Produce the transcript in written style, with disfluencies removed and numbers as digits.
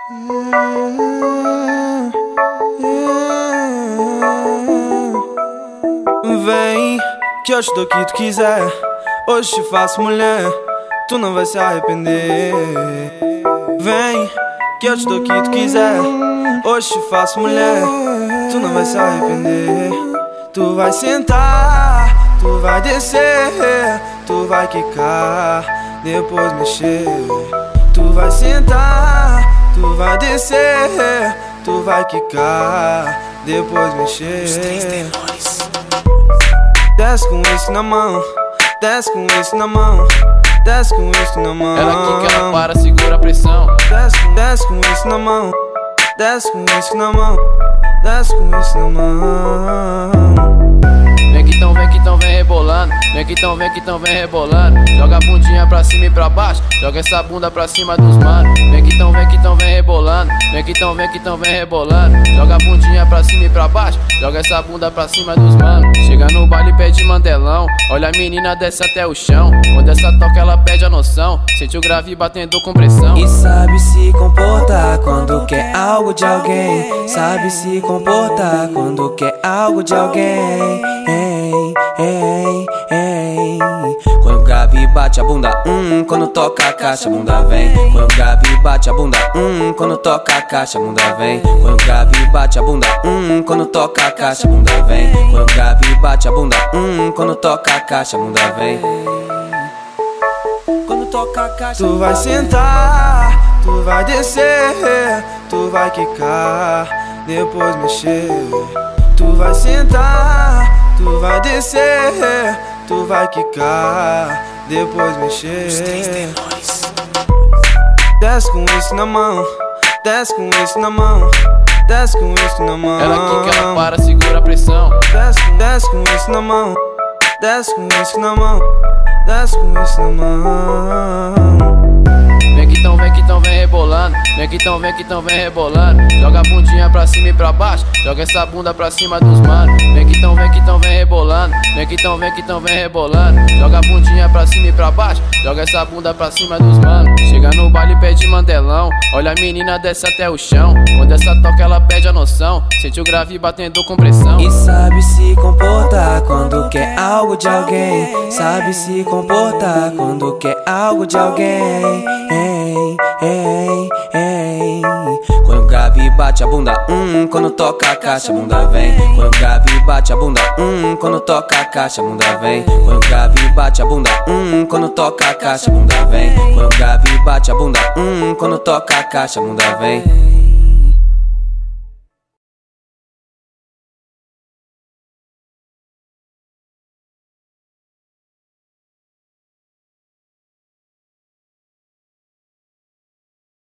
Vem, que eu te dou o que tu quiser. Hoje te faço mulher, tu não vai se arrepender. Vem, que eu te dou o que tu quiser. Hoje te faço mulher, tu não vai se arrepender. Tu vai sentar, tu vai descer, tu vai quicar, depois mexer. Tu vai sentar, tu vai descer, tu vai quicar, depois mexer. Desce com isso na mão, desce com isso na mão, desce com isso na mão. Ela quica, ela para, segura a pressão. Desce com isso na mão, desce com isso na mão, desce com isso na mão. Vem que então vem rebolando. Vem que então vem rebolando. Joga a bundinha pra cima e pra baixo. Joga essa bunda pra cima dos mano. Vem que então vem rebolando. Vem que então vem rebolando. Joga a bundinha pra cima e pra baixo. Joga essa bunda pra cima dos mano. Chega no baile e pede mandelão. Olha a menina desce até o chão. Quando essa toca ela perde a noção. Sente o grave batendo com pressão. E sabe se comportar quando quer algo de alguém. Sabe se comportar quando quer algo de alguém. Quando o grave bate a bunda, quando toca a caixa, a bunda vem. Quando o grave bate a bunda, quando toca a caixa, a bunda vem. Quando o grave bate a bunda, quando toca a caixa, a bunda vem. Quando o grave bate a bunda, quando toca a caixa, a bunda vem. Quando toca a caixa, tu vai sentar, tu vai descer, tu vai quicar, depois mexer. Tu vai sentar, tu vai descer, tu vai quicar, depois mexer. Desce com isso na mão, desce com isso na mão, desce com isso na mão. Ela quica, ela para, segura a pressão. Desce com isso na mão, desce com isso na mão, desce com isso na mão. Vem que então vem rebolando. Vem que então vem rebolando. Joga a bundinha pra cima e pra baixo. Joga essa bunda pra cima dos mano. Vem que então vem rebolando. Vem que então vem rebolando. Joga a bundinha pra cima e pra baixo. Joga essa bunda pra cima dos mano. Chega no baile e pede mandelão. Olha a menina desce até o chão. Quando essa toca ela perde a noção. Sente o grave batendo com pressão. E sabe se comportar quando quer algo de alguém. Sabe se comportar quando quer algo de alguém. Quando o grave bate a bunda, quando toca a caixa, a bunda vem. Quando o grave bate a bunda, quando toca a caixa, a bunda vem. Quando o grave bate a bunda, quando toca a caixa, a bunda vem. Quando o grave bate a bunda, quando toca a caixa, a bunda vem.